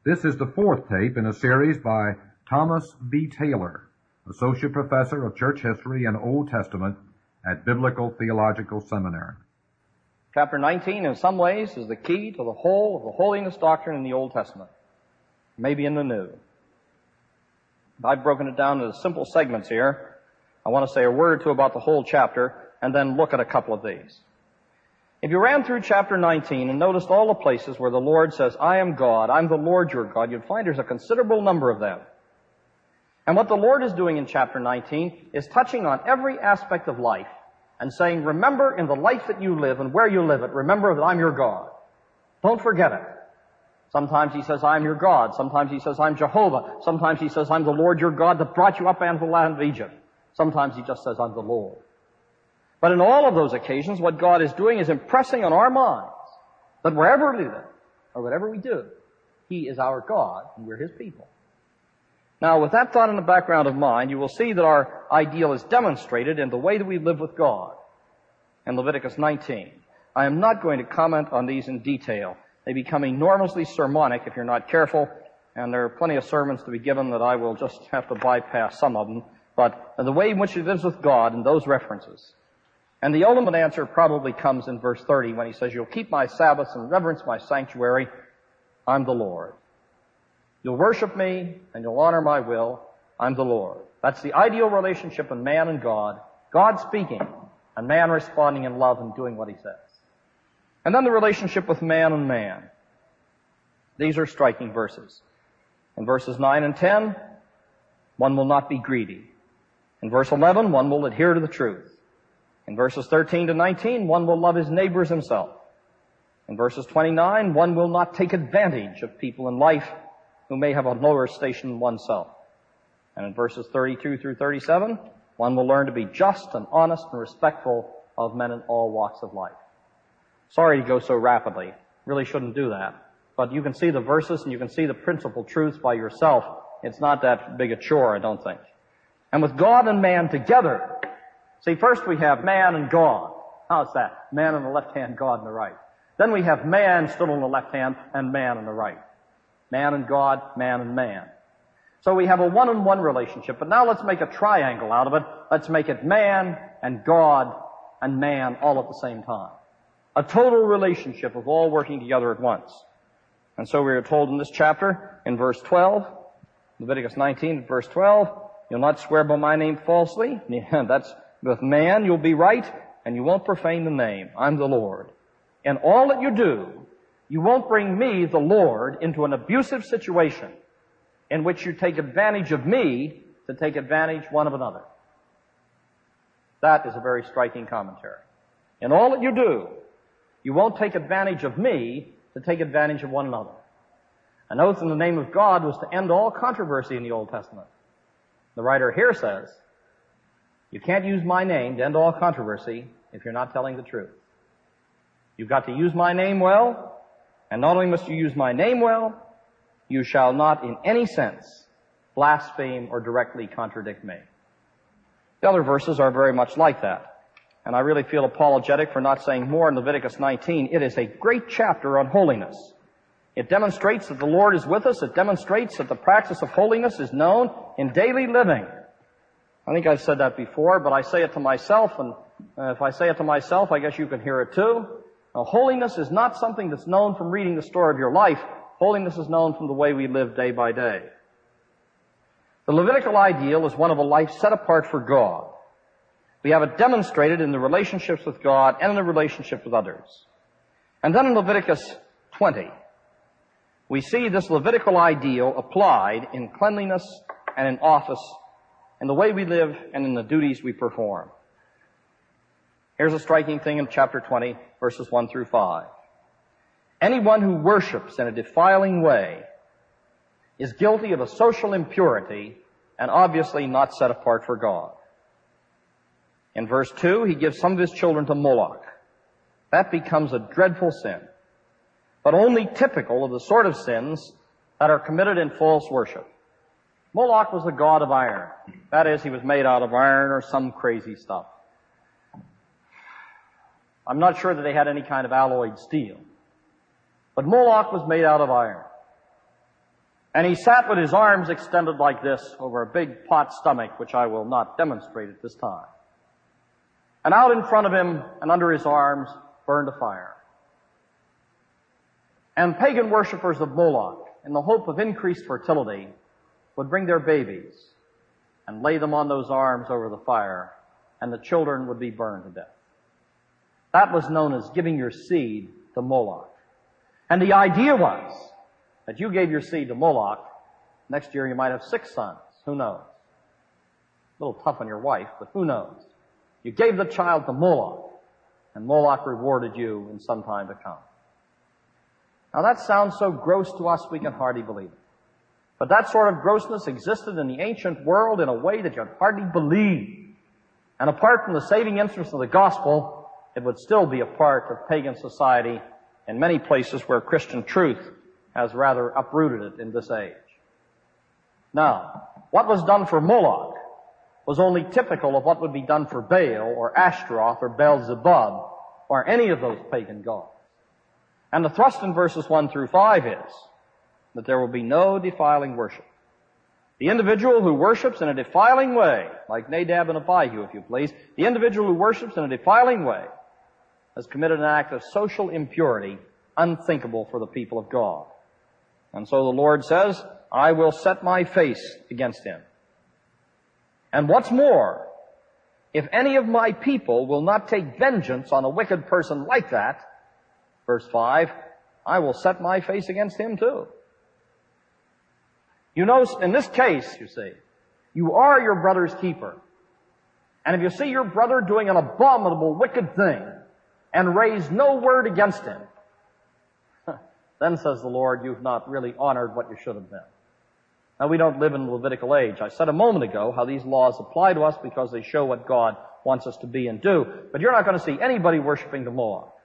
This is the fourth tape in a series by Thomas B. Taylor, Associate Professor of Church History and Old Testament at Biblical Theological Seminary. Chapter 19, in some ways, is the key to the whole of the holiness doctrine in the Old Testament, maybe in the New. I've broken it down into simple segments here. I want to say a word or two about the whole chapter and then look at a couple of these. If you ran through chapter 19 and noticed all the places where the Lord says, I am God, I'm the Lord your God, you'd find there's a considerable number of them. And what the Lord is doing in chapter 19 is touching on every aspect of life and saying, remember in the life that you live and where you live it, remember that I'm your God. Don't forget it. Sometimes he says, I'm your God. Sometimes he says, I'm Jehovah. Sometimes he says, I'm the Lord your God that brought you up out of the land of Egypt. Sometimes he just says, I'm the Lord. But in all of those occasions, what God is doing is impressing on our minds that wherever we live or whatever we do, he is our God and we're his people. Now, with that thought in the background of mind, you will see that our ideal is demonstrated in the way that we live with God in Leviticus 19. I am not going to comment on these in detail. They become enormously sermonic if you're not careful, and there are plenty of sermons to be given that I will just have to bypass some of them. But the way in which he lives with God and those references. And the ultimate answer probably comes in verse 30 when he says, you'll keep my Sabbaths and reverence my sanctuary. I'm the Lord. You'll worship me and you'll honor my will. I'm the Lord. That's the ideal relationship of man and God. God speaking and man responding in love and doing what he says. And then the relationship with man and man. These are striking verses. In verses 9 and 10, one will not be greedy. In verse 11, one will adhere to the truth. In verses 13 to 19, one will love his neighbor as himself. In verses 29, one will not take advantage of people in life who may have a lower station than oneself. And in verses 32 through 37, one will learn to be just and honest and respectful of men in all walks of life. Sorry to go so rapidly. Really shouldn't do that. But you can see the verses and you can see the principal truths by yourself. It's not that big a chore, I don't think. And with God and man together, see, first we have man and God. How's that? Man on the left hand, God on the right. Then we have man still on the left hand and man on the right. Man and God, man and man. So we have a one-on-one relationship. But now let's make a triangle out of it. Let's make it man and God and man all at the same time. A total relationship of all working together at once. And so we are told in this chapter, in verse 12, Leviticus 19, verse 12, you'll not swear by my name falsely. That's with man, you'll be right, and you won't profane the name. I'm the Lord. In all that you do, you won't bring me, the Lord, into an abusive situation in which you take advantage of me to take advantage one of another. That is a very striking commentary. In all that you do, you won't take advantage of me to take advantage of one another. An oath in the name of God was to end all controversy in the Old Testament. The writer here says, you can't use my name to end all controversy if you're not telling the truth. You've got to use my name well, and not only must you use my name well, you shall not in any sense blaspheme or directly contradict me. The other verses are very much like that. And I really feel apologetic for not saying more in Leviticus 19. It is a great chapter on holiness. It demonstrates that the Lord is with us. It demonstrates that the practice of holiness is known in daily living. I think I've said that before, but I say it to myself, and if I say it to myself, I guess you can hear it too. Now, holiness is not something that's known from reading the story of your life. Holiness is known from the way we live day by day. The Levitical ideal is one of a life set apart for God. We have it demonstrated in the relationships with God and in the relationship with others. And then in Leviticus 20, we see this Levitical ideal applied in cleanliness and in office, in the way we live and in the duties we perform. Here's a striking thing in chapter 20, verses 1 through 5. Anyone who worships in a defiling way is guilty of a social impurity and obviously not set apart for God. In verse 2, he gives some of his children to Moloch. That becomes a dreadful sin, but only typical of the sort of sins that are committed in false worship. Moloch was the god of iron. That is, he was made out of iron or some crazy stuff. I'm not sure that they had any kind of alloyed steel. But Moloch was made out of iron. And he sat with his arms extended like this over a big pot stomach, which I will not demonstrate at this time. And out in front of him and under his arms burned a fire. And pagan worshippers of Moloch, in the hope of increased fertility, would bring their babies and lay them on those arms over the fire, and the children would be burned to death. That was known as giving your seed to Moloch. And the idea was that you gave your seed to Moloch, next year you might have 6 sons. Who knows? A little tough on your wife, but who knows? You gave the child to Moloch, and Moloch rewarded you in some time to come. Now that sounds so gross to us we can hardly believe it. But that sort of grossness existed in the ancient world in a way that you'd hardly believe. And apart from the saving interest of the gospel, it would still be a part of pagan society in many places where Christian truth has rather uprooted it in this age. Now, what was done for Moloch was only typical of what would be done for Baal or Ashtaroth or Beelzebub or any of those pagan gods. And the thrust in verses 1 through 5 is that there will be no defiling worship. The individual who worships in a defiling way, like Nadab and Abihu, if you please, the individual who worships in a defiling way has committed an act of social impurity unthinkable for the people of God. And so the Lord says, I will set my face against him. And what's more, if any of my people will not take vengeance on a wicked person like that, verse 5, I will set my face against him too. You know, in this case, you see, you are your brother's keeper. And if you see your brother doing an abominable, wicked thing and raise no word against him, then, says the Lord, you've not really honored what you should have been. Now, we don't live in the Levitical age. I said a moment ago how these laws apply to us because they show what God wants us to be and do. But you're not going to see anybody worshiping the Moloch.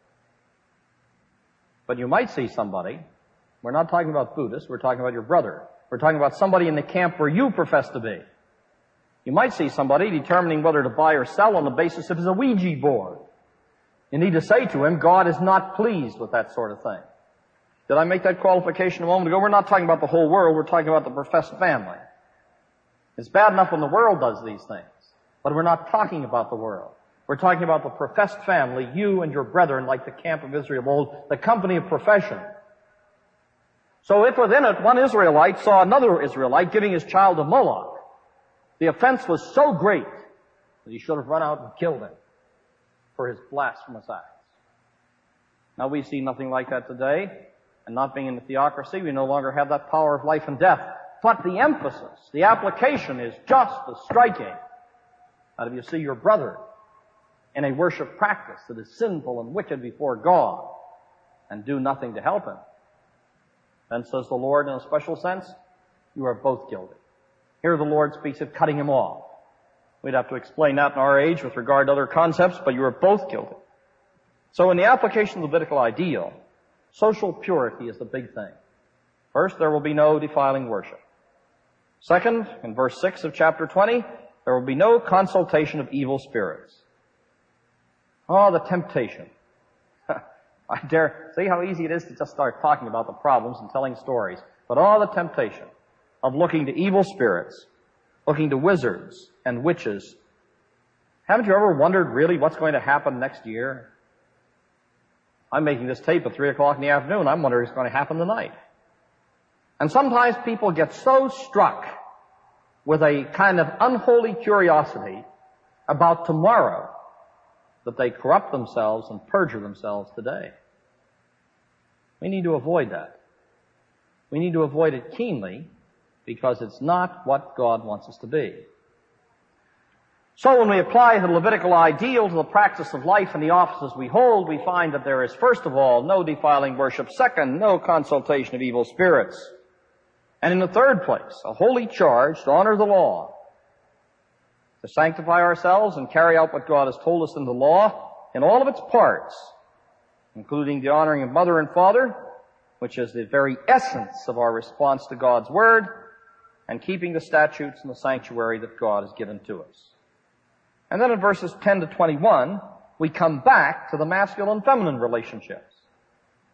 But you might see somebody. We're not talking about Buddhists. We're talking about your brother. We're talking about somebody in the camp where you profess to be. You might see somebody determining whether to buy or sell on the basis of his Ouija board. You need to say to him, God is not pleased with that sort of thing. Did I make that qualification a moment ago? We're not talking about the whole world. We're talking about the professed family. It's bad enough when the world does these things. But we're not talking about the world. We're talking about the professed family, you and your brethren, like the camp of Israel of old, the company of profession. So if within it one Israelite saw another Israelite giving his child to Moloch, the offense was so great that he should have run out and killed him for his blasphemous acts. Now we see nothing like that today. And not being in the theocracy, we no longer have that power of life and death. But the emphasis, the application is just as striking. That if you see your brother in a worship practice that is sinful and wicked before God and do nothing to help him, then, says the Lord in a special sense, you are both guilty. Here the Lord speaks of cutting him off. We'd have to explain that in our age with regard to other concepts, but you are both guilty. So in the application of the Levitical ideal, social purity is the big thing. First, there will be no defiling worship. Second, in verse 6 of chapter 20, there will be no consultation of evil spirits. Oh, the temptation. I dare, see how easy it is to just start talking about the problems and telling stories. But all the temptation of looking to evil spirits, looking to wizards and witches. Haven't you ever wondered really what's going to happen next year? I'm making this tape at 3 o'clock in the afternoon. I'm wondering what's going to happen tonight. And sometimes people get so struck with a kind of unholy curiosity about tomorrow that they corrupt themselves and perjure themselves today. We need to avoid that. We need to avoid it keenly because it's not what God wants us to be. So when we apply the Levitical ideal to the practice of life and the offices we hold, we find that there is, first of all, no defiling worship. Second, no consultation of evil spirits. And in the third place, a holy charge to honor the law, to sanctify ourselves and carry out what God has told us in the law in all of its parts, including the honoring of mother and father, which is the very essence of our response to God's word, and keeping the statutes and the sanctuary that God has given to us. And then in verses 10 to 21, we come back to the masculine and feminine relationships.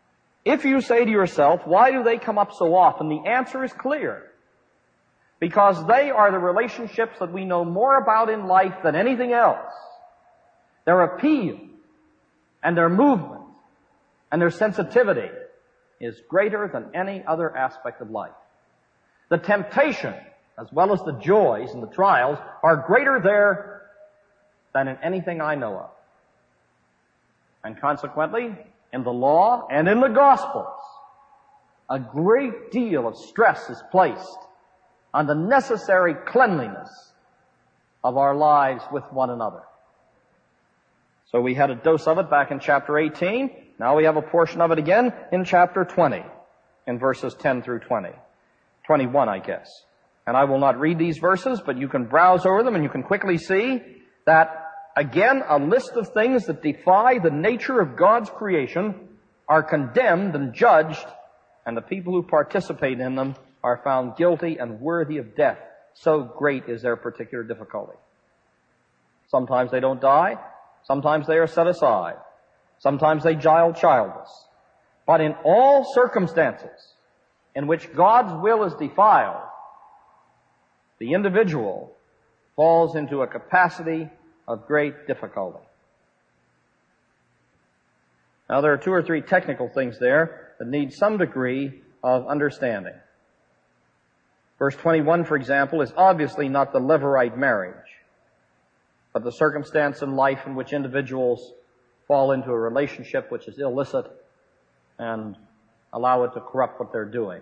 If you say to yourself, why do they come up so often? The answer is clear. Because they are the relationships that we know more about in life than anything else. Their appeal and their movement and their sensitivity is greater than any other aspect of life. The temptation, as well as the joys and the trials, are greater there than in anything I know of. And consequently, in the law and in the Gospels, a great deal of stress is placed on the necessary cleanliness of our lives with one another. So we had a dose of it back in chapter 18. Now we have a portion of it again in chapter 20, in verses 10 through 20. 21, I guess. And I will not read these verses, but you can browse over them and you can quickly see that, again, a list of things that defy the nature of God's creation are condemned and judged, and the people who participate in them are found guilty and worthy of death. So great is their particular difficulty. Sometimes they don't die. Sometimes they are set aside. Sometimes they die childless. But in all circumstances in which God's will is defiled, the individual falls into a capacity of great difficulty. Now there are two or three technical things there that need some degree of understanding. Verse 21, for example, is obviously not the Levirate marriage, but the circumstance in life in which individuals fall into a relationship which is illicit and allow it to corrupt what they're doing.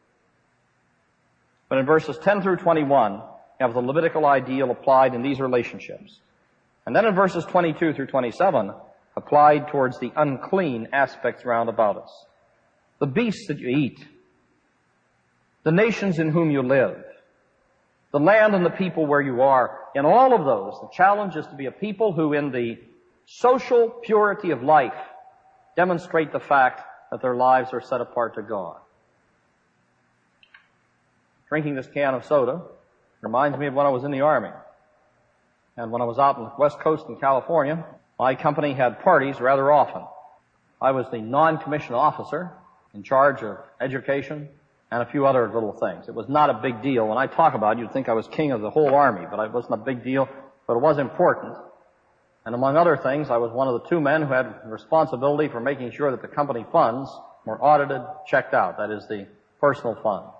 But in verses 10 through 21, you have the Levitical ideal applied in these relationships. And then in verses 22 through 27, applied towards the unclean aspects round about us. The beasts that you eat, the nations in whom you live, the land and the people where you are. In all of those, the challenge is to be a people who in the social purity of life demonstrate the fact that their lives are set apart to God. Drinking this can of soda reminds me of when I was in the Army. And when I was out on the West Coast in California, my company had parties rather often. I was the non-commissioned officer in charge of education and a few other little things. It was not a big deal. When I talk about it, you'd think I was king of the whole Army, but it wasn't a big deal, but it was important. And among other things, I was one of the two men who had responsibility for making sure that the company funds were audited, checked out. That is, the personal funds.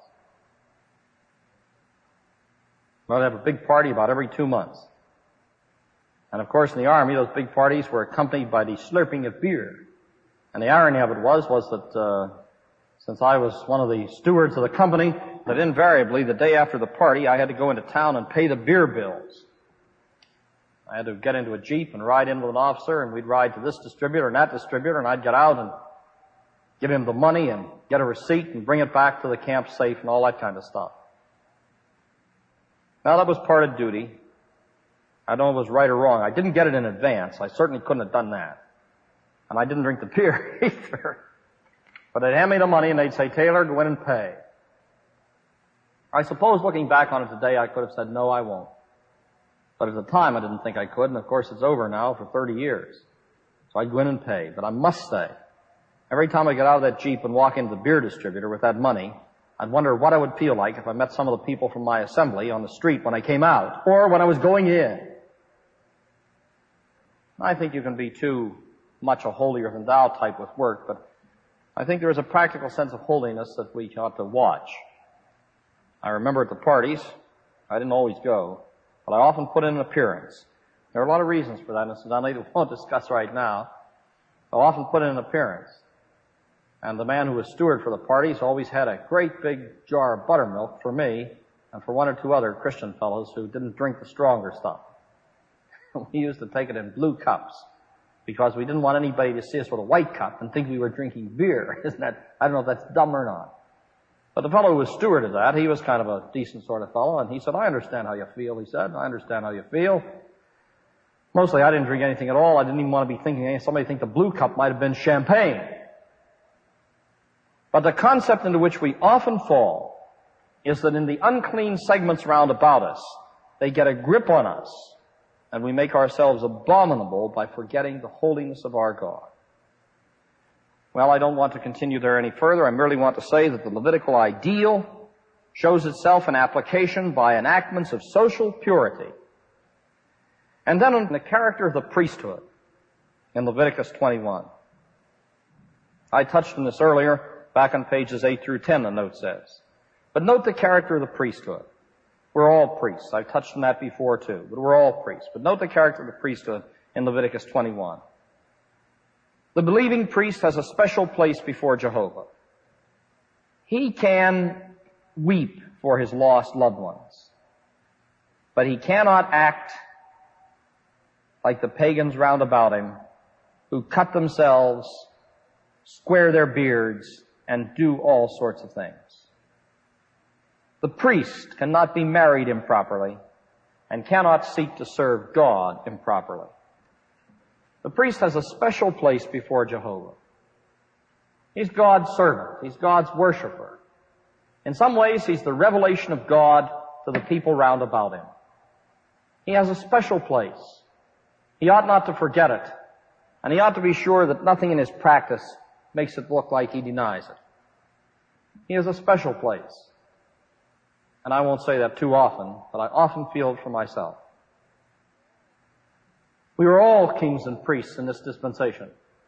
I'd have a big party about every 2 months. And of course, in the Army, those big parties were accompanied by the slurping of beer. And the irony of it was that since I was one of the stewards of the company, that invariably, the day after the party, I had to go into town and pay the beer bills. I had to get into a Jeep and ride in with an officer, and we'd ride to this distributor and that distributor, and I'd get out and give him the money and get a receipt and bring it back to the camp safe and all that kind of stuff. Now, that was part of duty. I don't know if it was right or wrong. I didn't get it in advance. I certainly couldn't have done that. And I didn't drink the beer either. But they'd hand me the money and they'd say, Taylor, go in and pay. I suppose looking back on it today, I could have said, no, I won't. But at the time, I didn't think I could, and of course it's over now for 30 years. So I'd go in and pay. But I must say, every time I get out of that Jeep and walk into the beer distributor with that money, I'd wonder what I would feel like if I met some of the people from my assembly on the street when I came out, or when I was going in. I think you can be too much a holier-than-thou type with work, but I think there is a practical sense of holiness that we ought to watch. I remember at the parties, I didn't always go, but I often put in an appearance. There are a lot of reasons for that, and incidentally, we won't discuss right now. I often put in an appearance. And the man who was steward for the parties always had a great big jar of buttermilk for me and for one or two other Christian fellows who didn't drink the stronger stuff. We used to take it in blue cups because we didn't want anybody to see us with a white cup and think we were drinking beer. Isn't that, I don't know if that's dumb or not. But the fellow who was steward of that, he was kind of a decent sort of fellow, and he said, I understand how you feel, he said. I understand how you feel. Mostly I didn't drink anything at all. I didn't even want to be thinking, somebody think the blue cup might have been champagne. But the concept into which we often fall is that in the unclean segments round about us, they get a grip on us, and we make ourselves abominable by forgetting the holiness of our God. Well, I don't want to continue there any further. I merely want to say that the Levitical ideal shows itself in application by enactments of social purity. And then in the character of the priesthood in Leviticus 21. I touched on this earlier, back on pages 8 through 10, the note says. But note the character of the priesthood. We're all priests. I've touched on that before too, but we're all priests. But note the character of the priesthood in Leviticus 21. The believing priest has a special place before Jehovah. He can weep for his lost loved ones, but he cannot act like the pagans round about him who cut themselves, square their beards, and do all sorts of things. The priest cannot be married improperly and cannot seek to serve God improperly. The priest has a special place before Jehovah. He's God's servant. He's God's worshiper. In some ways, he's the revelation of God to the people round about him. He has a special place. He ought not to forget it, and he ought to be sure that nothing in his practice makes it look like he denies it. He has a special place. And I won't say that too often, but I often feel it for myself. We are all kings and priests in this dispensation.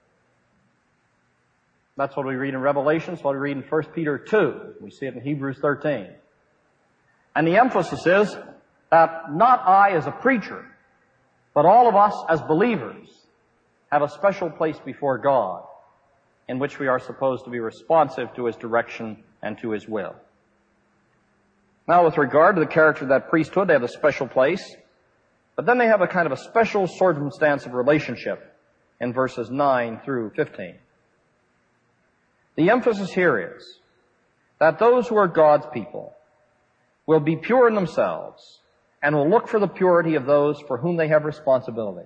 That's what we read in Revelation. It's what we read in 1 Peter 2. We see it in Hebrews 13. And the emphasis is that not I as a preacher, but all of us as believers have a special place before God in which we are supposed to be responsive to His direction and to His will. Now, with regard to the character of that priesthood, they have a special place, but then they have a kind of a special circumstance of relationship in verses 9 through 15. The emphasis here is that those who are God's people will be pure in themselves and will look for the purity of those for whom they have responsibility.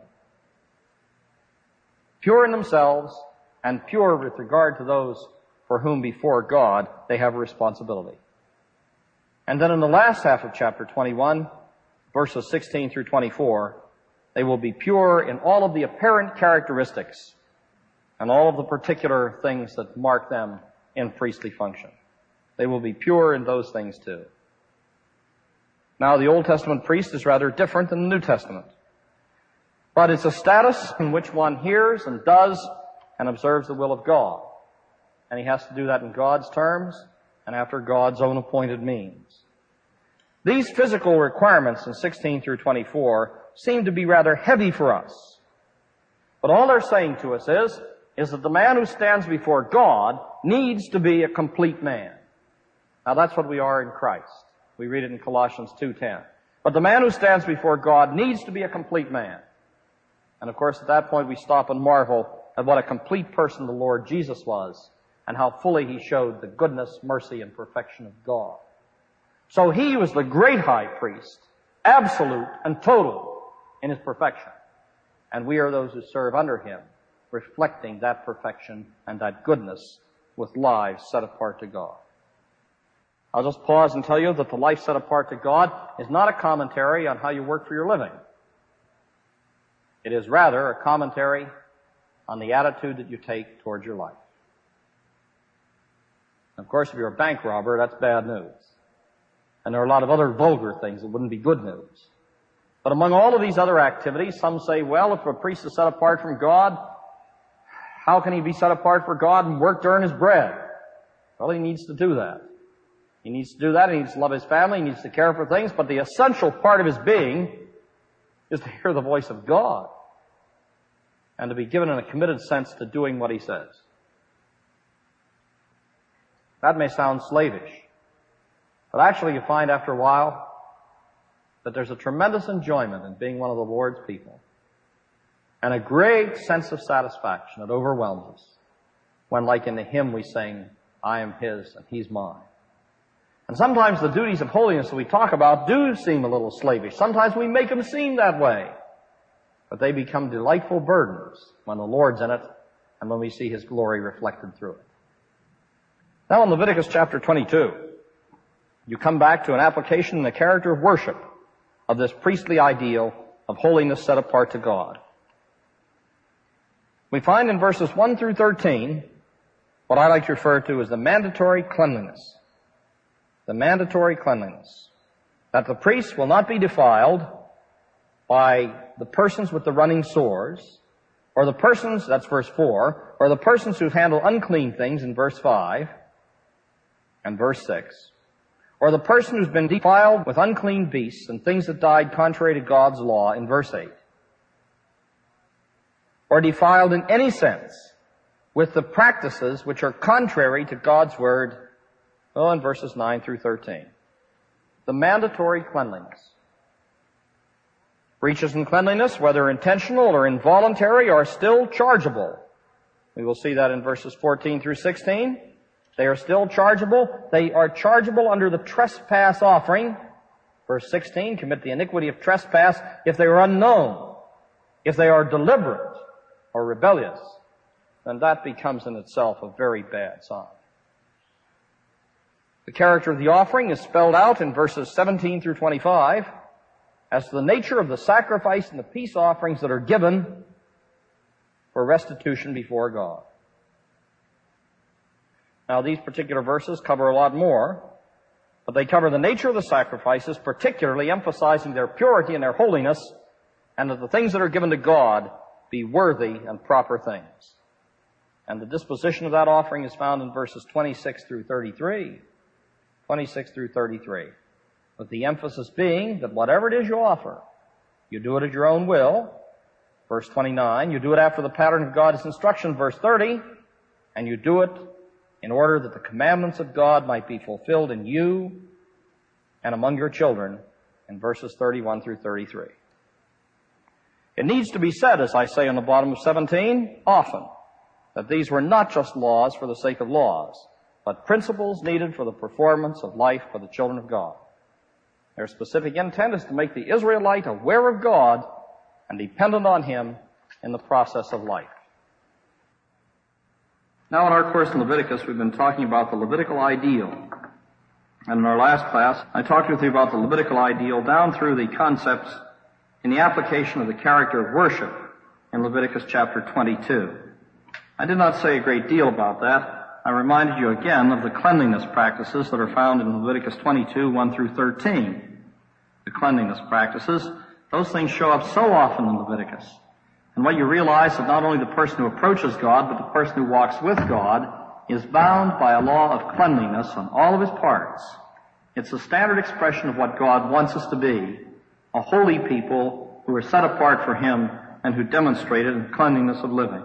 Pure in themselves and pure with regard to those for whom before God they have a responsibility. And then in the last half of chapter 21, verses 16 through 24, they will be pure in all of the apparent characteristics and all of the particular things that mark them in priestly function. They will be pure in those things too. Now, the Old Testament priest is rather different than the New Testament. But it's a status in which one hears and does and observes the will of God. And he has to do that in God's terms and after God's own appointed means. These physical requirements in 16 through 24 seem to be rather heavy for us. But all they're saying to us is that the man who stands before God needs to be a complete man. Now that's what we are in Christ. We read it in Colossians 2:10. But the man who stands before God needs to be a complete man. And of course at that point we stop and marvel at what a complete person the Lord Jesus was and how fully He showed the goodness, mercy, and perfection of God. So He was the great high priest, absolute and total in His perfection. And we are those who serve under Him, reflecting that perfection and that goodness with lives set apart to God. I'll just pause and tell you that the life set apart to God is not a commentary on how you work for your living. It is rather a commentary on the attitude that you take towards your life. Of course, if you're a bank robber, that's bad news. And there are a lot of other vulgar things that wouldn't be good news. But among all of these other activities, some say, well, if a priest is set apart from God, how can he be set apart for God and work to earn his bread? Well, he needs to do that. He needs to do that. He needs to love his family. He needs to care for things. But the essential part of his being is to hear the voice of God and to be given in a committed sense to doing what He says. That may sound slavish, but actually you find after a while that there's a tremendous enjoyment in being one of the Lord's people and a great sense of satisfaction that overwhelms us when, like in the hymn we sing, I am His and He's mine. And sometimes the duties of holiness that we talk about do seem a little slavish. Sometimes we make them seem that way. But they become delightful burdens when the Lord's in it and when we see His glory reflected through it. Now in Leviticus chapter 22, you come back to an application in the character of worship of this priestly ideal of holiness set apart to God. We find in verses 1 through 13 what I like to refer to as the mandatory cleanliness. The mandatory cleanliness. That the priests will not be defiled by the persons with the running sores, or the persons, that's verse 4, or the persons who handle unclean things in verse 5 and verse 6, or the person who's been defiled with unclean beasts and things that died contrary to God's law in verse 8, or defiled in any sense with the practices which are contrary to God's word, in verses 9 through 13. The mandatory cleanliness. Breaches in cleanliness, whether intentional or involuntary, are still chargeable. We will see that in verses 14 through 16. They are still chargeable. They are chargeable under the trespass offering. Verse 16, commit the iniquity of trespass if they are unknown. If they are deliberate or rebellious, then that becomes in itself a very bad sign. The character of the offering is spelled out in verses 17 through 25 as to the nature of the sacrifice and the peace offerings that are given for restitution before God. Now, these particular verses cover a lot more, but they cover the nature of the sacrifices, particularly emphasizing their purity and their holiness, and that the things that are given to God be worthy and proper things. And the disposition of that offering is found in verses 26 through 33. 26 through 33. With the emphasis being that whatever it is you offer, you do it at your own will. Verse 29, you do it after the pattern of God's instruction. Verse 30, and you do it in order that the commandments of God might be fulfilled in you and among your children, in verses 31 through 33. It needs to be said, as I say on the bottom of 17, often, that these were not just laws for the sake of laws, but principles needed for the performance of life for the children of God. Their specific intent is to make the Israelite aware of God and dependent on Him in the process of life. Now in our course in Leviticus, we've been talking about the Levitical ideal. And in our last class, I talked with you about the Levitical ideal down through the concepts in the application of the character of worship in Leviticus chapter 22. I did not say a great deal about that. I reminded you again of the cleanliness practices that are found in Leviticus 22, 1 through 13. The cleanliness practices, those things show up so often in Leviticus. And what you realize that not only the person who approaches God, but the person who walks with God is bound by a law of cleanliness on all of his parts. It's a standard expression of what God wants us to be, a holy people who are set apart for Him and who demonstrate it in cleanliness of living.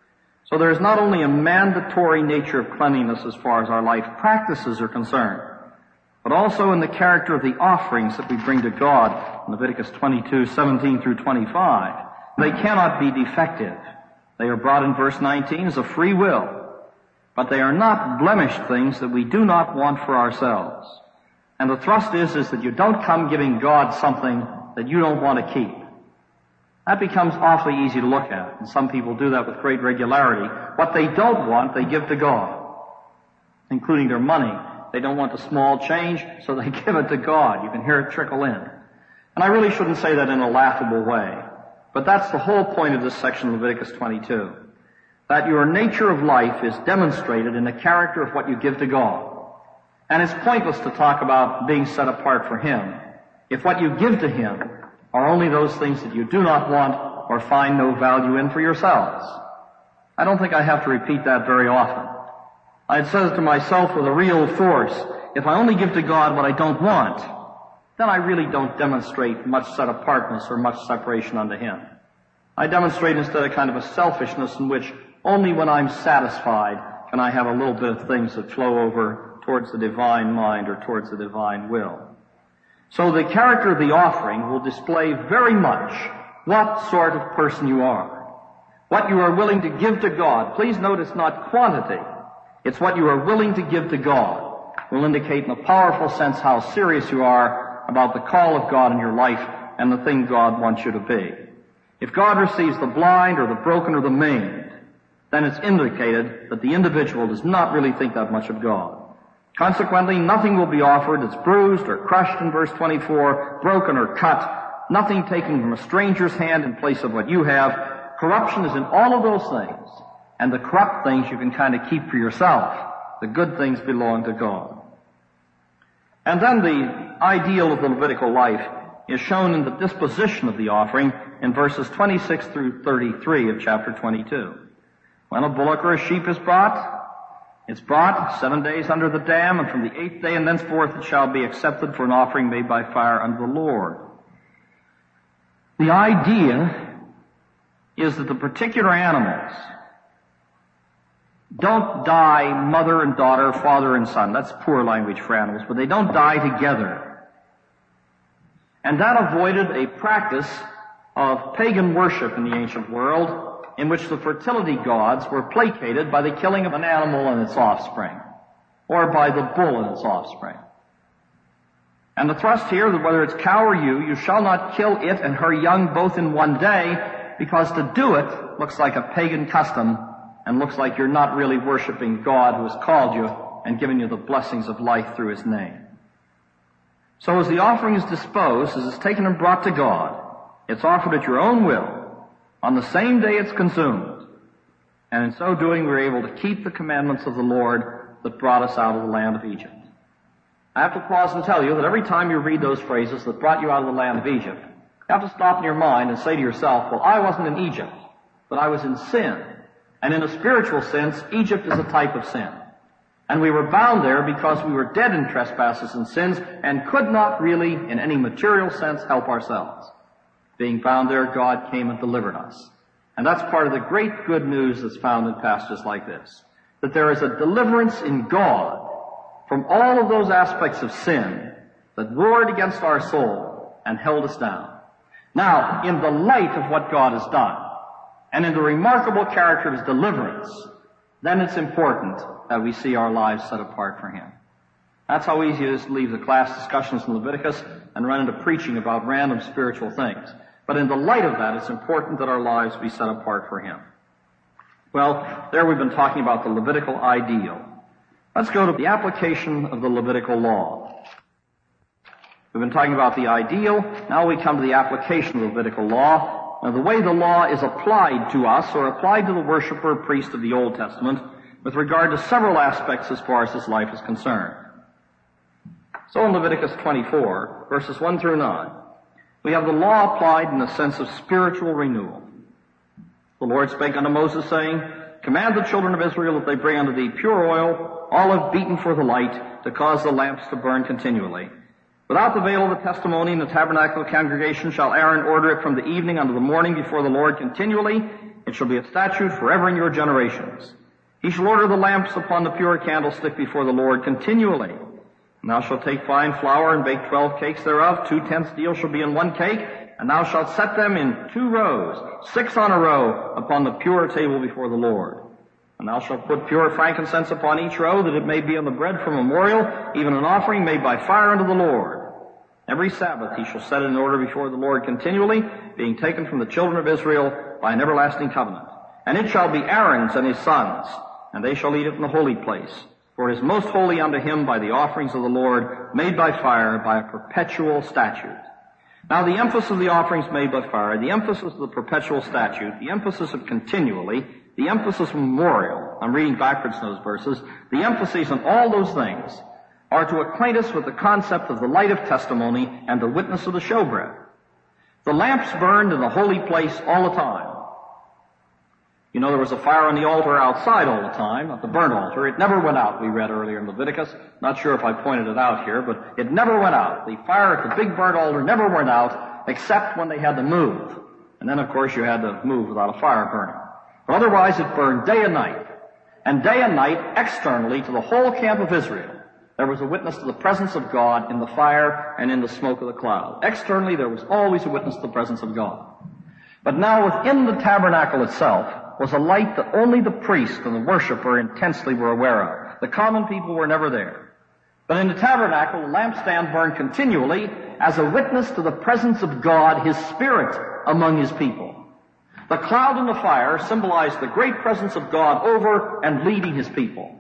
So there is not only a mandatory nature of cleanliness as far as our life practices are concerned, but also in the character of the offerings that we bring to God in Leviticus 22, 17 through 25. They cannot be defective. They are brought in verse 19 as a free will, but they are not blemished things that we do not want for ourselves. And the thrust is that you don't come giving God something that you don't want to keep. That becomes awfully easy to look at, and some people do that with great regularity. What they don't want, they give to God, including their money. They don't want the small change, so they give it to God. You can hear it trickle in. And I really shouldn't say that in a laughable way, but that's the whole point of this section of Leviticus 22, that your nature of life is demonstrated in the character of what you give to God. And it's pointless to talk about being set apart for Him if what you give to Him are only those things that you do not want or find no value in for yourselves. I don't think I have to repeat that very often. I had said it to myself with a real force, if I only give to God what I don't want, then I really don't demonstrate much set-apartness or much separation unto Him. I demonstrate instead a kind of a selfishness in which only when I'm satisfied can I have a little bit of things that flow over towards the divine mind or towards the divine will. So the character of the offering will display very much what sort of person you are, what you are willing to give to God. Please note it's not quantity. It's what you are willing to give to God will indicate in a powerful sense how serious you are about the call of God in your life and the thing God wants you to be. If God receives the blind or the broken or the maimed, then it's indicated that the individual does not really think that much of God. Consequently, nothing will be offered that's bruised or crushed in verse 24, broken or cut, nothing taken from a stranger's hand in place of what you have. Corruption is in all of those things, and the corrupt things you can kind of keep for yourself. The good things belong to God. And then the ideal of the Levitical life is shown in the disposition of the offering in verses 26 through 33 of chapter 22. When a bullock or a sheep is brought, it's brought 7 days under the dam, and from the 8th day and thenceforth it shall be accepted for an offering made by fire unto the Lord. The idea is that the particular animals don't die mother and daughter, father and son. That's poor language for animals, but they don't die together. And that avoided a practice of pagan worship in the ancient world in which the fertility gods were placated by the killing of an animal and its offspring, or by the bull and its offspring. And the thrust here, that whether it's cow or ewe, you shall not kill it and her young both in one day, because to do it looks like a pagan custom and looks like you're not really worshiping God who has called you and given you the blessings of life through His name. So as the offering is disposed, as it's taken and brought to God, it's offered at your own will on the same day it's consumed. And in so doing, we're able to keep the commandments of the Lord that brought us out of the land of Egypt. I have to pause and tell you that every time you read those phrases that brought you out of the land of Egypt, you have to stop in your mind and say to yourself, well, I wasn't in Egypt, but I was in sin. And in a spiritual sense, Egypt is a type of sin. And we were bound there because we were dead in trespasses and sins and could not really, in any material sense, help ourselves. Being bound there, God came and delivered us. And that's part of the great good news that's found in passages like this. That there is a deliverance in God from all of those aspects of sin that warred against our soul and held us down. Now, in the light of what God has done, and in the remarkable character of His deliverance, then it's important that we see our lives set apart for Him. That's how easy it is to leave the class discussions in Leviticus and run into preaching about random spiritual things. But in the light of that, it's important that our lives be set apart for Him. Well, there we've been talking about the Levitical ideal. Let's go to the application of the Levitical law. We've been talking about the ideal. Now we come to the application of the Levitical law. Now, the way the law is applied to us, or applied to the worshiper or priest of the Old Testament, with regard to several aspects as far as his life is concerned. So in Leviticus 24, verses 1 through 9, we have the law applied in a sense of spiritual renewal. The Lord spake unto Moses, saying, Command the children of Israel that they bring unto thee pure oil, olive beaten for the light, to cause the lamps to burn continually. Without the veil of the testimony in the tabernacle of congregation shall Aaron order it from the evening unto the morning before the Lord continually. It shall be a statute forever in your generations. He shall order the lamps upon the pure candlestick before the Lord continually. And thou shalt take fine flour and bake 12 cakes thereof. 2/10 deal shall be in one cake. And thou shalt set them in 2 rows, 6 on a row, upon the pure table before the Lord. And thou shalt put pure frankincense upon each row, that it may be on the bread for memorial, even an offering made by fire unto the Lord. Every Sabbath he shall set it in order before the Lord continually, being taken from the children of Israel by an everlasting covenant. And it shall be Aaron's and his sons, and they shall eat it in the holy place. For it is most holy unto him by the offerings of the Lord, made by fire, by a perpetual statute. Now the emphasis of the offerings made by fire, the emphasis of the perpetual statute, the emphasis of continually, the emphasis of memorial, I'm reading backwards in those verses, the emphasis on all those things are to acquaint us with the concept of the light of testimony and the witness of the showbread. The lamps burned in the holy place all the time. You know, there was a fire on the altar outside all the time, at the burnt altar. It never went out, we read earlier in Leviticus. Not sure if I pointed it out here, but it never went out. The fire at the big burnt altar never went out, except when they had to move. And then, of course, you had to move without a fire burning. But otherwise, it burned day and night. And day and night, externally, to the whole camp of Israel, there was a witness to the presence of God in the fire and in the smoke of the cloud. Externally, there was always a witness to the presence of God. But now within the tabernacle itself was a light that only the priest and the worshiper intensely were aware of. The common people were never there. But in the tabernacle, the lampstand burned continually as a witness to the presence of God, His Spirit, among His people. The cloud and the fire symbolized the great presence of God over and leading His people.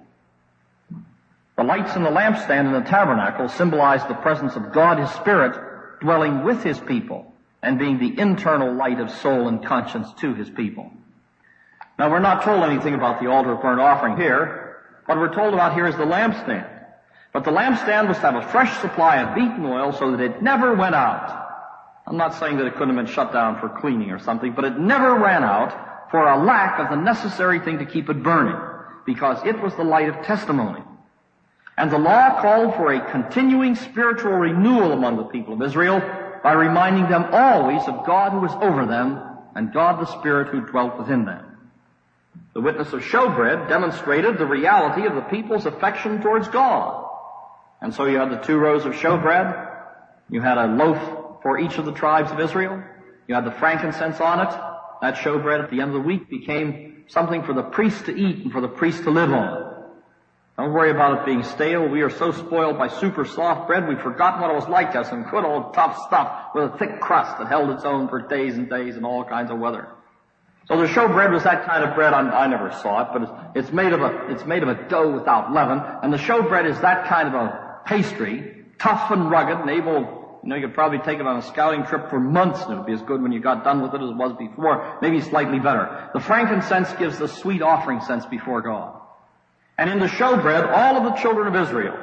The lights in the lampstand in the tabernacle symbolized the presence of God, His Spirit, dwelling with His people and being the internal light of soul and conscience to His people. Now, we're not told anything about the altar of burnt offering here. What we're told about here is the lampstand. But the lampstand was to have a fresh supply of beaten oil so that it never went out. I'm not saying that it couldn't have been shut down for cleaning or something, but it never ran out for a lack of the necessary thing to keep it burning, because it was the light of testimony. And the law called for a continuing spiritual renewal among the people of Israel by reminding them always of God who was over them and God the Spirit who dwelt within them. The witness of showbread demonstrated the reality of the people's affection towards God. And so you had the 2 rows of showbread. You had a loaf for each of the tribes of Israel. You had the frankincense on it. That showbread at the end of the week became something for the priest to eat and for the priest to live on. Don't worry about it being stale. We are so spoiled by super soft bread, we've forgotten what it was like to have some good old tough stuff with a thick crust that held its own for days and days in all kinds of weather. So the showbread was that kind of bread. I never saw it, but it's made of a dough without leaven, and the showbread is that kind of a pastry, tough and rugged and able, you could probably take it on a scouting trip for months and it would be as good when you got done with it as it was before, maybe slightly better. The frankincense gives the sweet offering sense before God. And in the showbread, all of the children of Israel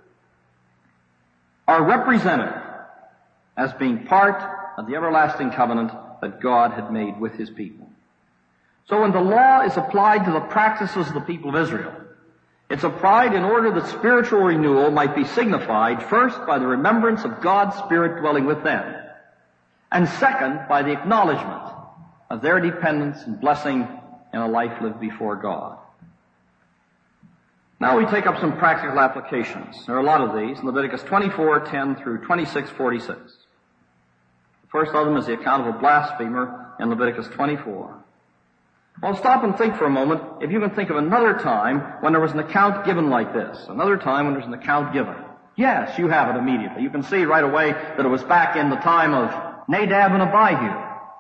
are represented as being part of the everlasting covenant that God had made with His people. So when the law is applied to the practices of the people of Israel, it's applied in order that spiritual renewal might be signified, first, by the remembrance of God's Spirit dwelling with them, and second, by the acknowledgement of their dependence and blessing in a life lived before God. Now we take up some practical applications. There are a lot of these. Leviticus 24:10 through 26:46. The first of them is the account of a blasphemer in Leviticus 24. Well, stop and think for a moment if you can think of another time when there was an account given like this. Another time when there's an account given. Yes, you have it immediately. You can see right away that it was back in the time of Nadab and Abihu.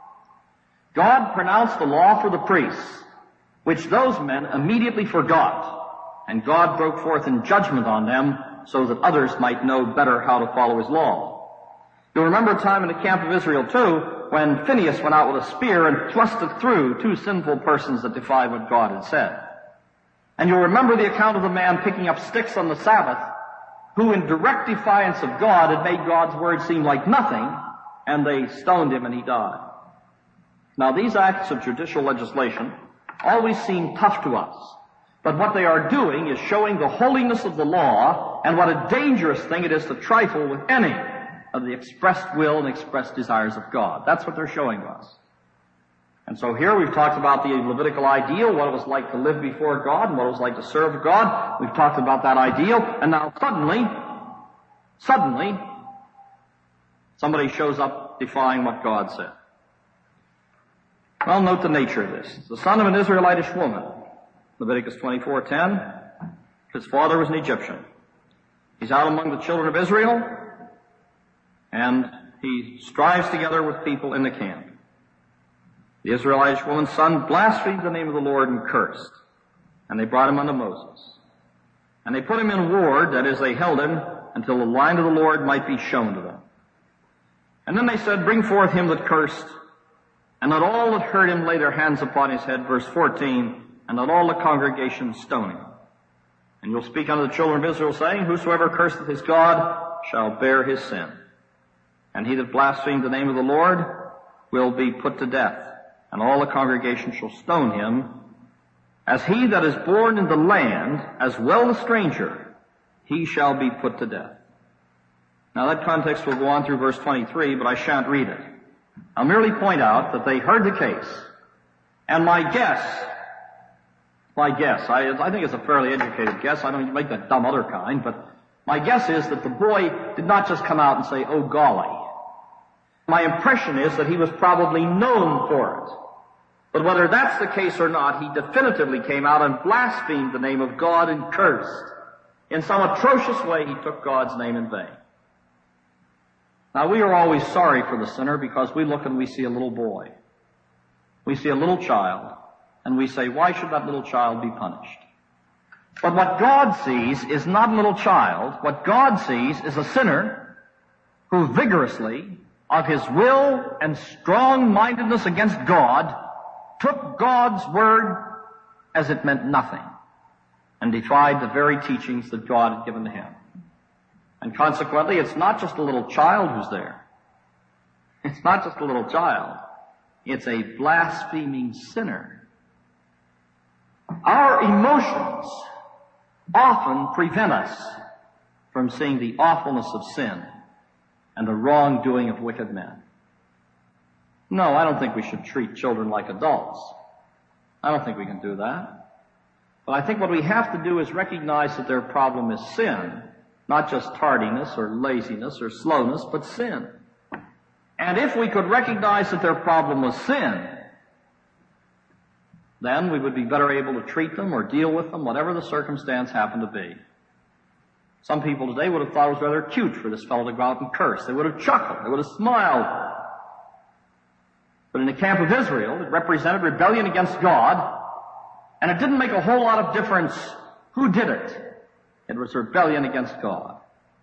God pronounced the law for the priests, which those men immediately forgot. And God broke forth in judgment on them so that others might know better how to follow His law. You'll remember a time in the camp of Israel, too, when Phinehas went out with a spear and thrust it through 2 sinful persons that defied what God had said. And you'll remember the account of the man picking up sticks on the Sabbath, who in direct defiance of God had made God's word seem like nothing, and they stoned him and he died. Now, these acts of judicial legislation always seem tough to us. But what they are doing is showing the holiness of the law and what a dangerous thing it is to trifle with any of the expressed will and expressed desires of God. That's what they're showing us. And so here we've talked about the Levitical ideal, what it was like to live before God and what it was like to serve God. We've talked about that ideal, and now suddenly, somebody shows up defying what God said. Well, note the nature of this. The son of an Israelitish woman, Leviticus 24:10, his father was an Egyptian. He's out among the children of Israel, and he strives together with people in the camp. The Israelitish woman's son blasphemed the name of the Lord and cursed, and they brought him unto Moses. And they put him in ward, that is, they held him until the line of the Lord might be shown to them. And then they said, bring forth him that cursed, and let all that heard him lay their hands upon his head, verse 14, and let all the congregation stone him. And you'll speak unto the children of Israel, saying, whosoever curseth his God shall bear his sin. And he that blasphemed the name of the Lord will be put to death, and all the congregation shall stone him, as he that is born in the land, as well the stranger, he shall be put to death. Now that context will go on through verse 23, but I shan't read it. I'll merely point out that they heard the case, and my guess, I think it's a fairly educated guess. I don't make that dumb other kind, but my guess is that the boy did not just come out and say, oh golly. My impression is that he was probably known for it. But whether that's the case or not, he definitively came out and blasphemed the name of God and cursed. In some atrocious way, he took God's name in vain. Now, we are always sorry for the sinner because we look and we see a little boy. We see a little child, and we say, why should that little child be punished? But what God sees is not a little child. What God sees is a sinner who vigorously, of his will and strong-mindedness against God, took God's word as it meant nothing and defied the very teachings that God had given to him. And consequently, it's not just a little child who's there. It's not just a little child. It's a blaspheming sinner. Our emotions often prevent us from seeing the awfulness of sin and the wrongdoing of wicked men. No, I don't think we should treat children like adults. I don't think we can do that. But I think what we have to do is recognize that their problem is sin, not just tardiness or laziness or slowness, but sin. And if we could recognize that their problem was sin, then we would be better able to treat them or deal with them, whatever the circumstance happened to be. Some people today would have thought it was rather cute for this fellow to go out and curse. They would have chuckled. They would have smiled. But in the camp of Israel, it represented rebellion against God, and it didn't make a whole lot of difference who did it. It was rebellion against God.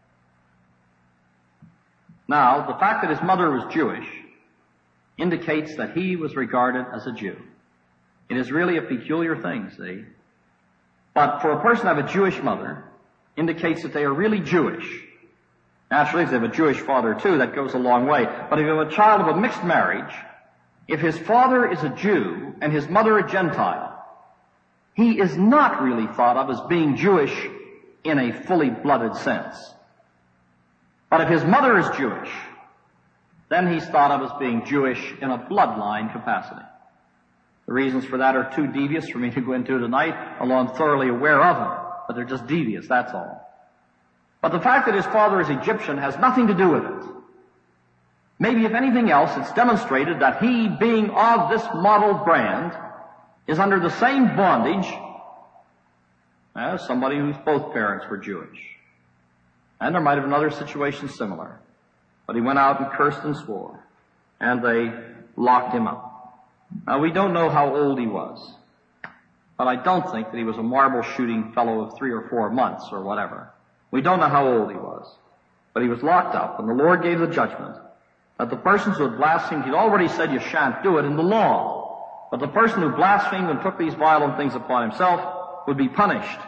Now, the fact that his mother was Jewish indicates that he was regarded as a Jew. It is really a peculiar thing, see? But for a person to have a Jewish mother indicates that they are really Jewish. Naturally, if they have a Jewish father too, that goes a long way. But if you have a child of a mixed marriage, if his father is a Jew and his mother a Gentile, he is not really thought of as being Jewish in a fully blooded sense. But if his mother is Jewish, then he's thought of as being Jewish in a bloodline capacity. The reasons for that are too devious for me to go into tonight, although I'm thoroughly aware of them. But they're just devious, that's all. But the fact that his father is Egyptian has nothing to do with it. Maybe if anything else, it's demonstrated that he, being of this model brand, is under the same bondage as somebody whose both parents were Jewish. And there might have been other situations similar. But he went out and cursed and swore, and they locked him up. Now, we don't know how old he was, but I don't think that he was a marble-shooting fellow of 3 or 4 months or whatever. We don't know how old he was, but he was locked up, and the Lord gave the judgment that the persons who had blasphemed, he'd already said you shan't do it in the law, but the person who blasphemed and took these violent things upon himself would be punished.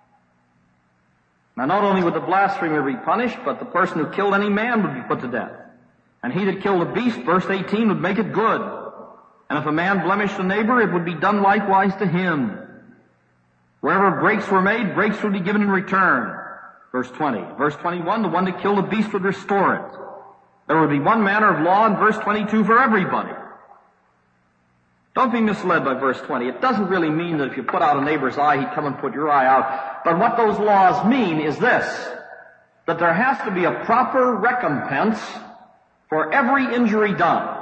Now, not only would the blasphemer be punished, but the person who killed any man would be put to death. And he that killed a beast, verse 18, would make it good. And if a man blemished a neighbor, it would be done likewise to him. Wherever breaks were made, breaks would be given in return. Verse 20. Verse 21, the one that killed a beast would restore it. There would be one manner of law in verse 22 for everybody. Don't be misled by verse 20. It doesn't really mean that if you put out a neighbor's eye, he'd come and put your eye out. But what those laws mean is this, that there has to be a proper recompense for every injury done.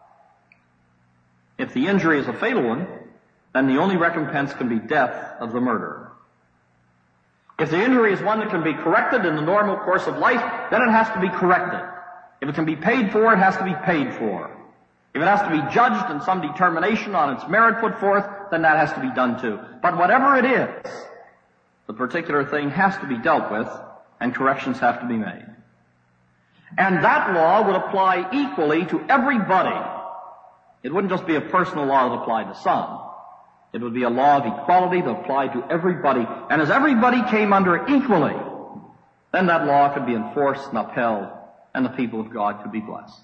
If the injury is a fatal one, then the only recompense can be death of the murderer. If the injury is one that can be corrected in the normal course of life, then it has to be corrected. If it can be paid for, it has to be paid for. If it has to be judged and some determination on its merit put forth, then that has to be done too. But whatever it is, the particular thing has to be dealt with, and corrections have to be made. And that law would apply equally to everybody. It wouldn't just be a personal law that applied to some. It would be a law of equality that applied to everybody. And as everybody came under it equally, then that law could be enforced and upheld, and the people of God could be blessed.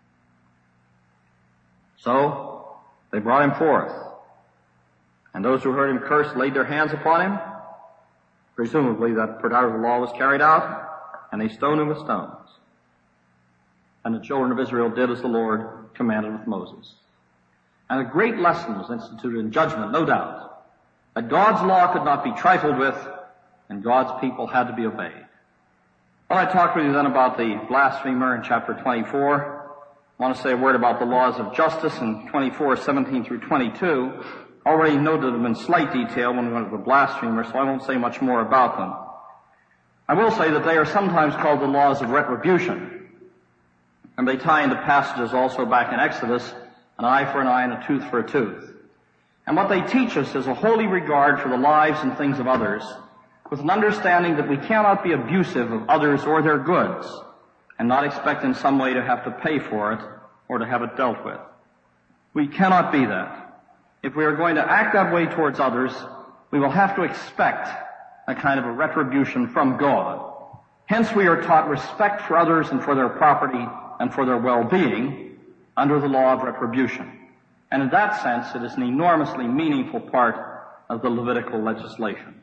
So, they brought him forth. And those who heard him curse laid their hands upon him. Presumably that part of the law was carried out, and they stoned him with stones. And the children of Israel did as the Lord commanded with Moses. And a great lesson was instituted in judgment, no doubt, that God's law could not be trifled with, and God's people had to be obeyed. Well, I talked with you then about the blasphemer in chapter 24. I want to say a word about the laws of justice in 24:17 through 22. Already noted them in slight detail when we went to the blasphemer, so I won't say much more about them. I will say that they are sometimes called the laws of retribution. And they tie into passages also back in Exodus, an eye for an eye and a tooth for a tooth. And what they teach us is a holy regard for the lives and things of others, with an understanding that we cannot be abusive of others or their goods, and not expect in some way to have to pay for it or to have it dealt with. We cannot be that. if we are going to act that way towards others, we will have to expect a kind of a retribution from God. Hence we are taught respect for others and for their property and for their well-being under the law of retribution. And in that sense, it is an enormously meaningful part of the Levitical legislation.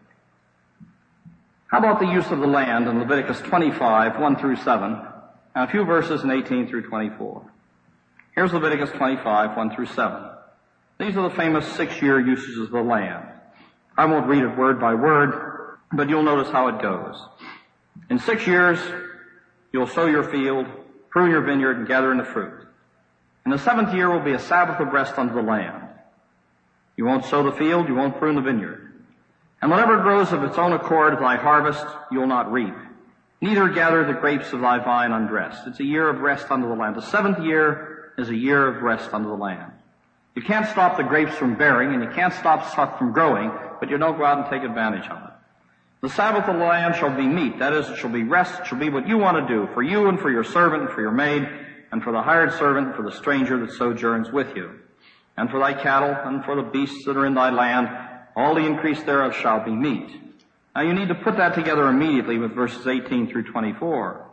How about the use of the land in Leviticus 25, 1 through 7, and a few verses in 18 through 24. Here's Leviticus 25, 1 through 7. These are the famous 6-year uses of the land. I won't read it word by word, but you'll notice how it goes. In 6 years, you'll sow your field, prune your vineyard, and gather in the fruit. In the 7th year will be a Sabbath of rest unto the land. You won't sow the field, you won't prune the vineyard. And whatever grows of its own accord of thy harvest, you'll not reap. Neither gather the grapes of thy vine undressed. It's a year of rest unto the land. The 7th year is a year of rest unto the land. You can't stop the grapes from bearing, and you can't stop stuff from growing, but you don't go out and take advantage of it. The Sabbath of the land shall be meat. That is, it shall be rest. It shall be what you want to do, for you and for your servant and for your maid, and for the hired servant and for the stranger that sojourns with you. And for thy cattle and for the beasts that are in thy land, all the increase thereof shall be meat. Now you need to put that together immediately with verses 18 through 24.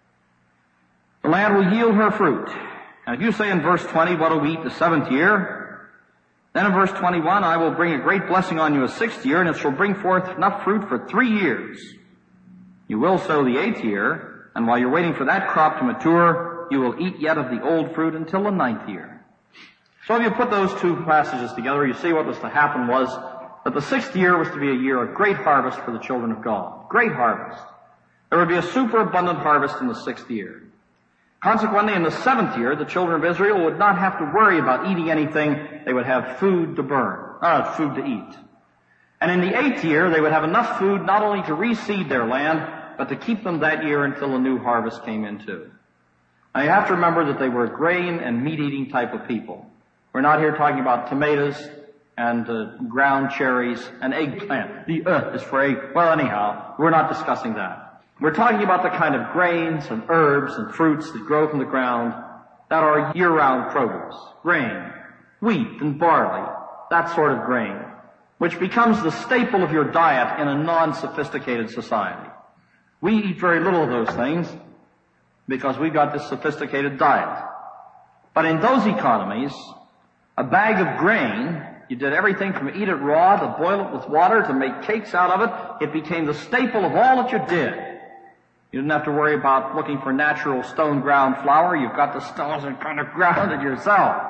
The land will yield her fruit. And if you say in verse 20, what do we eat the 7th year? Then in verse 21, I will bring a great blessing on you a 6th year, and it shall bring forth enough fruit for 3 years. You will sow the 8th year, and while you're waiting for that crop to mature, you will eat yet of the old fruit until the 9th year. So if you put those two passages together, you see what was to happen was that the 6th year was to be a year of great harvest for the children of God. Great harvest. There would be a superabundant harvest in the 6th year. Consequently, in the 7th year, the children of Israel would not have to worry about eating anything. They would have food to food to eat. And in the 8th year, they would have enough food not only to reseed their land, but to keep them that year until a new harvest came in too. Now you have to remember that they were a grain and meat-eating type of people. We're not here talking about tomatoes and ground cherries and eggplant. The is for egg. Well, anyhow, we're not discussing that. We're talking about the kind of grains and herbs and fruits that grow from the ground that are year-round produce. Grain, wheat and barley, that sort of grain, which becomes the staple of your diet in a non-sophisticated society. We eat very little of those things because we've got this sophisticated diet. But in those economies, a bag of grain, you did everything from eat it raw to boil it with water to make cakes out of it. It became the staple of all that you did. You didn't have to worry about looking for natural stone ground flour. You've got the stones and kind of ground it yourself.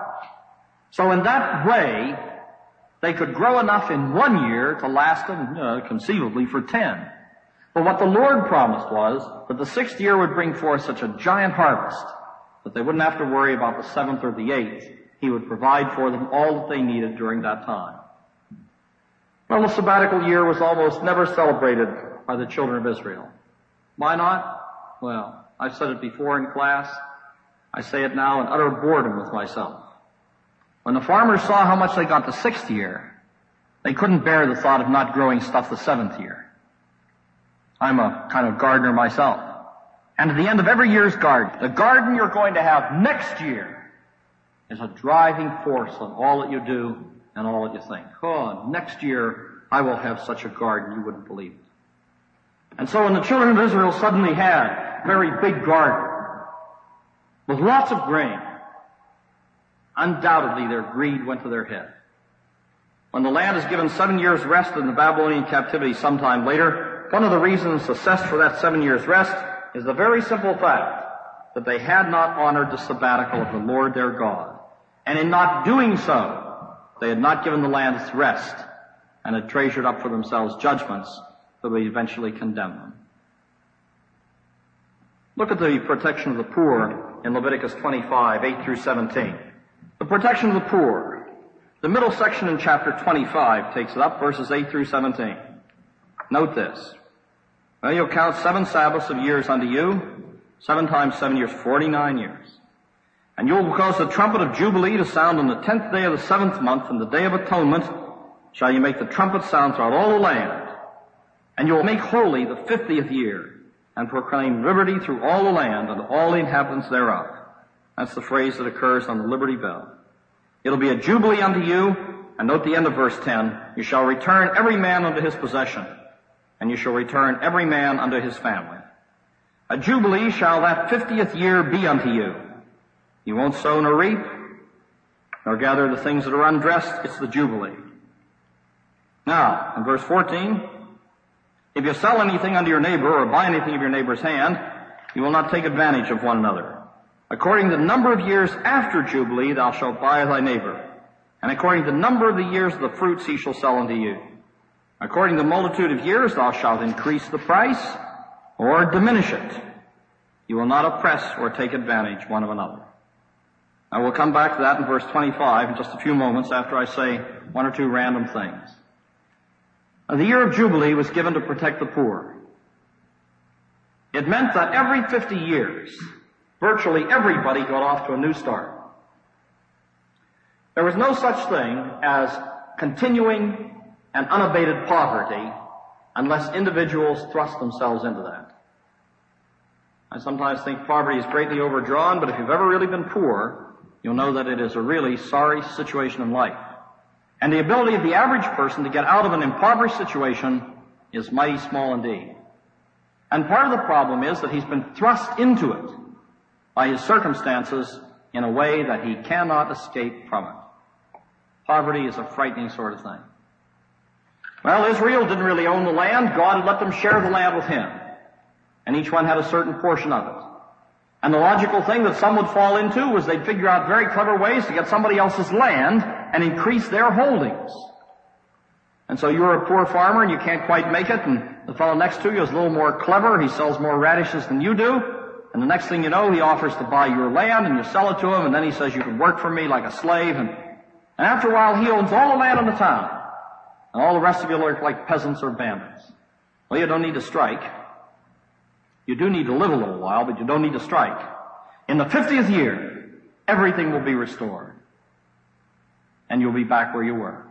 So in that way, they could grow enough in 1 year to last them, conceivably, for 10. But what the Lord promised was that the 6th year would bring forth such a giant harvest that they wouldn't have to worry about the 7th or the 8th. He would provide for them all that they needed during that time. Well, the sabbatical year was almost never celebrated by the children of Israel. Why not? Well, I've said it before in class. I say it now in utter boredom with myself. When the farmers saw how much they got the 6th year, they couldn't bear the thought of not growing stuff the 7th year. I'm a kind of gardener myself. And at the end of every year's garden, the garden you're going to have next year is a driving force on all that you do and all that you think. Oh, next year I will have such a garden you wouldn't believe it. And so when the children of Israel suddenly had a very big garden with lots of grain, undoubtedly their greed went to their head. When the land is given 7 years rest in the Babylonian captivity sometime later, one of the reasons assessed for that 7 years rest is the very simple fact that they had not honored the sabbatical of the Lord their God. And in not doing so, they had not given the land its rest and had treasured up for themselves judgments that would eventually condemn them. Look at the protection of the poor in Leviticus 25, 8 through 17. The protection of the poor. The middle section in chapter 25 takes it up, verses 8 through 17. Note this. Well, you'll count 7 Sabbaths of years unto you. 7 times 7 years, 49 years. And you will cause the trumpet of Jubilee to sound on the 10th day of the 7th month, and the day of atonement shall you make the trumpet sound throughout all the land. And you will make holy the 50th year, and proclaim liberty through all the land and all the inhabitants thereof. That's the phrase that occurs on the Liberty Bell. It'll be a jubilee unto you, And note the end of verse 10, you shall return every man unto his possession, and you shall return every man unto his family. A jubilee shall that 50th year be unto you. You won't sow nor reap, nor gather the things that are undressed. It's the jubilee. Now, in verse 14, if you sell anything unto your neighbor or buy anything of your neighbor's hand, you will not take advantage of one another. According to the number of years after Jubilee thou shalt buy of thy neighbor, and according to the number of the years of the fruits he shall sell unto you. According to the multitude of years thou shalt increase the price or diminish it. You will not oppress or take advantage one of another. I will come back to that in verse 25 in just a few moments after I say one or two random things. Now, the year of Jubilee was given to protect the poor. It meant that every 50 years, virtually everybody got off to a new start. There was no such thing as continuing and unabated poverty unless individuals thrust themselves into that. I sometimes think poverty is greatly overdrawn, but if you've ever really been poor, you'll know that it is a really sorry situation in life. And the ability of the average person to get out of an impoverished situation is mighty small indeed. And part of the problem is that he's been thrust into it by his circumstances in a way that he cannot escape from it. Poverty is a frightening sort of thing. Well, Israel didn't really own the land. God had let them share the land with him. And each one had a certain portion of it. And the logical thing that some would fall into was they'd figure out very clever ways to get somebody else's land and increase their holdings. And so you're a poor farmer and you can't quite make it, and the fellow next to you is a little more clever. He sells more radishes than you do. And the next thing you know, he offers to buy your land, and you sell it to him, and then he says you can work for me like a slave. And after a while, he owns all the land in the town. And all the rest of you look like peasants or bandits. Well, you don't need to strike. You do need to live a little while, but you don't need to strike. In the 50th year, everything will be restored. And you'll be back where you were.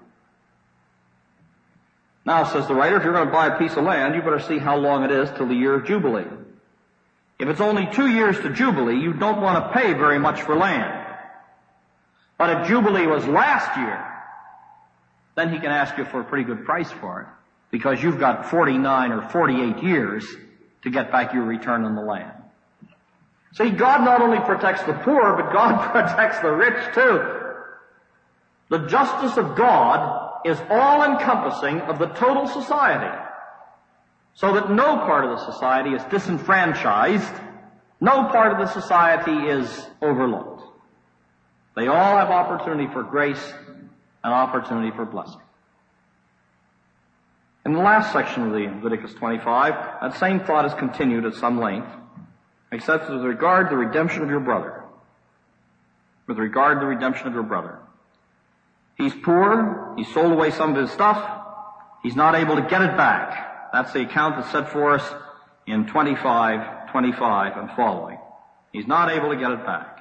Now, says the writer, if you're going to buy a piece of land, you better see how long it is till the year of Jubilee. If it's only 2 years to Jubilee, you don't want to pay very much for land. But if Jubilee was last year, then he can ask you for a pretty good price for it, because you've got 49 or 48 years to get back your return on the land. See, God not only protects the poor, but God protects the rich too. The justice of God is all-encompassing of the total society, so that no part of the society is disenfranchised, no part of the society is overlooked. They all have opportunity for grace and opportunity for blessing. In the last section of the Leviticus 25, that same thought is continued at some length, except with regard to the redemption of your brother. With regard to the redemption of your brother. He's poor, he's sold away some of his stuff, he's not able to get it back. That's the account that's set for us in 25, 25 and following. He's not able to get it back.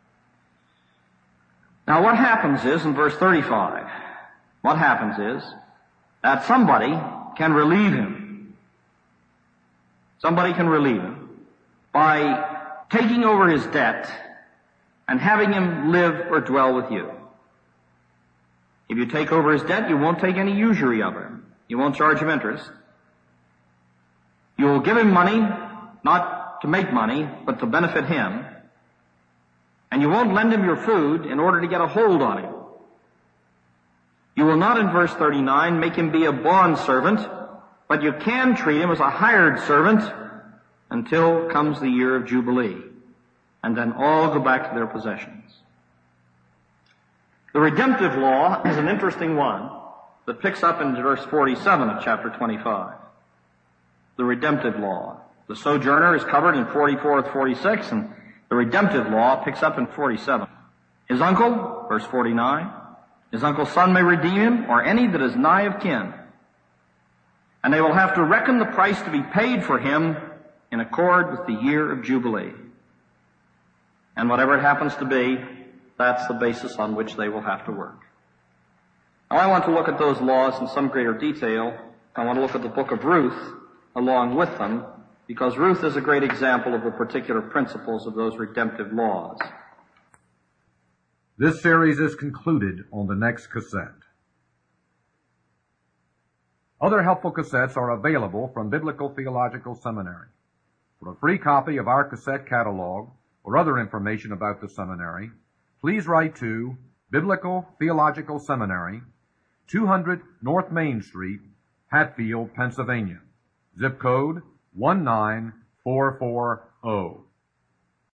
Now what happens is, in verse 35, what happens is that somebody can relieve him. Somebody can relieve him by taking over his debt and having him live or dwell with you. If you take over his debt, you won't take any usury of it. You won't charge him interest. You will give him money, not to make money, but to benefit him. And you won't lend him your food in order to get a hold on him. You will not, in verse 39, make him be a bondservant, but you can treat him as a hired servant until comes the year of Jubilee. And then all go back to their possessions. The redemptive law is an interesting one that picks up in verse 47 of chapter 25. The redemptive law. The sojourner is covered in 44 to 46, and the redemptive law picks up in 47. His uncle, verse 49, his uncle's son may redeem him, or any that is nigh of kin. And they will have to reckon the price to be paid for him in accord with the year of Jubilee. And whatever it happens to be, that's the basis on which they will have to work. Now I want to look at those laws in some greater detail. I want to look at the book of Ruth along with them, because Ruth is a great example of the particular principles of those redemptive laws. This series is concluded on the next cassette. Other helpful cassettes are available from Biblical Theological Seminary. For a free copy of our cassette catalog or other information about the seminary, please write to Biblical Theological Seminary, 200 North Main Street, Hatfield, Pennsylvania. Zip code 19440.